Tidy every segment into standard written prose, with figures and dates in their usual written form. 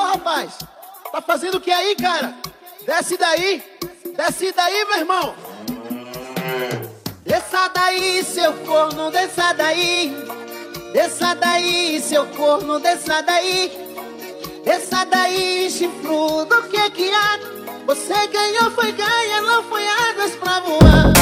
rapaz, tá fazendo o que aí, cara? Desce daí, meu irmão. Desça daí, seu corno, desça daí. Desça daí, seu corno, desça daí. Desça daí, chifrudo, que há? Você ganhou, foi ganha, não foi águas pra voar.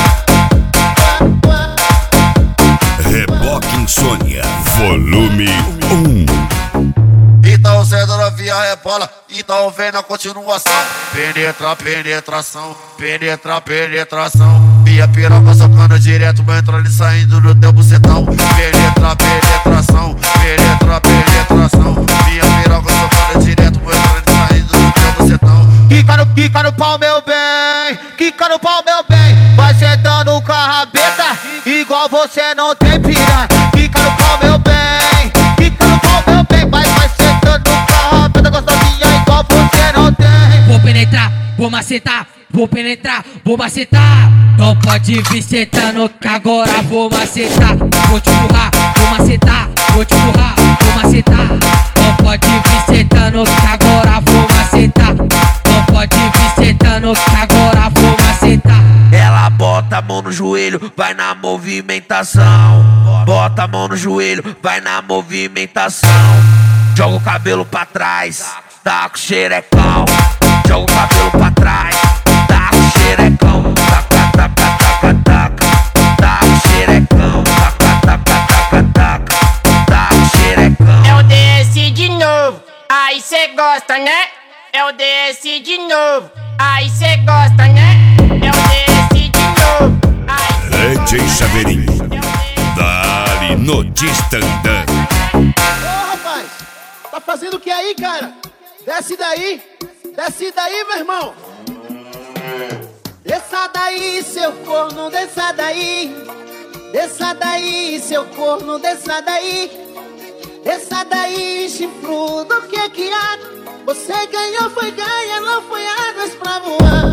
Reboque Insônia, volume 1. Então sendo novinha rebola, então vem na continuação. Penetra, penetração, penetra, penetração. Minha piroca socando direto, vai entrando e saindo no teu bucetão. Penetra, penetração, penetra, penetração. Minha piroca socando direto, vai entrando e saindo no teu bucetão. Quica no pau, meu bem, quica no pau, meu bem. Vai sentando com a rabeta, igual você não tem piranha. Quica no pau, meu bem, quica no pau, meu bem. Vai sentando com a rabeta, gostosinha, igual você não tem. Vou penetrar, vou macetar, vou penetrar, vou macetar. Não pode vir sentando que agora vou macetar. Vou te empurrar, vou macetar, vou te empurrar, vou macetar. Não pode vir sentando que agora vou macetar. Não pode vir sentando que agora vou macetar. Ela bota a mão no joelho, vai na movimentação. Bota a mão no joelho, vai na movimentação. Joga o cabelo pra trás, tá com xerecão. Joga o cabelo pra trás, tá com xerecão. Taca, taca, taca, taca. Tá com xerecão. Taca, taca, taca, taca. Tá com xerecão. É o DS de novo, aí cê gosta, né? É o DS de novo, aí cê gosta, né? É o DS de novo, aí cê DJ gosta, Chaveirinho, né? Dali no Distandã. Ô, rapaz, tá fazendo o que aí, cara? Desce daí, meu irmão. Desça daí, seu corno, desça daí. Desça daí, seu corno, desça daí. Desça daí, chifrudo, que há? Você ganhou, foi ganha, não foi águas pra voar.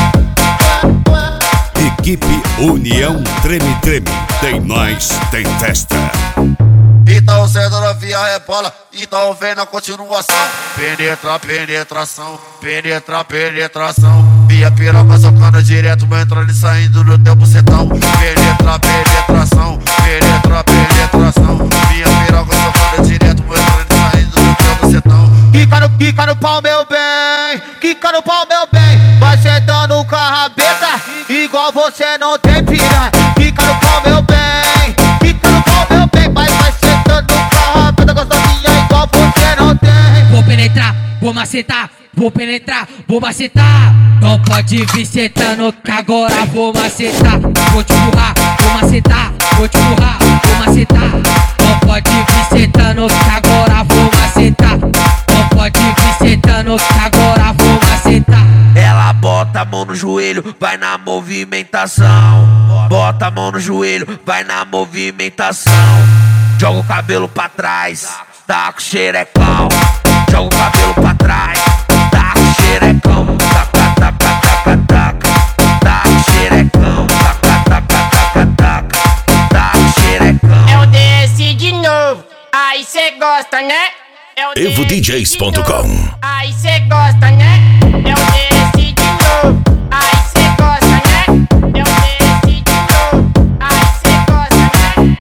Equipe União Treme Treme, tem nós, tem festa. Então sendo novinha rebola, então vem na continuação. Penetra, penetração, penetra, penetração. Minha piroca socando direto, vai entrando e saindo no teu bucetão. Penetra, penetração, penetra, penetração. Minha piroca socando direto, vai entrando e saindo no teu bucetão. Quica no pau, meu bem, quica no pau, meu bem. Vai sentando com a rabeta, igual você não tem piranha. Quica no pau, meu bem, quica no pau, meu bem. Vai sentando com a rabeta, gostosinha, igual você não tem. Vou penetrar, vou macetar, vou penetrar, vou macetar. Não pode vir sentando que agora vou macetar. Vou te empurrar, vou macetar, vou te empurrar, vou macetar. Não pode vir sentando que agora vou macetar. Não pode vir sentando que agora vou macetar. Ela bota a mão no joelho, vai na movimentação. Bota a mão no joelho, vai na movimentação. Joga o cabelo pra trás, tá com xerecão. Joga o cabelo pra trás, tá com xerecão. Taca, taca, taca, taca. Tá com xerecão. Taca, taca, taca, taca. Tá com xerecão. É o DS de novo, aí cê gosta, né? É o DS de EvoDJs.com. novo, aí cê gosta, né?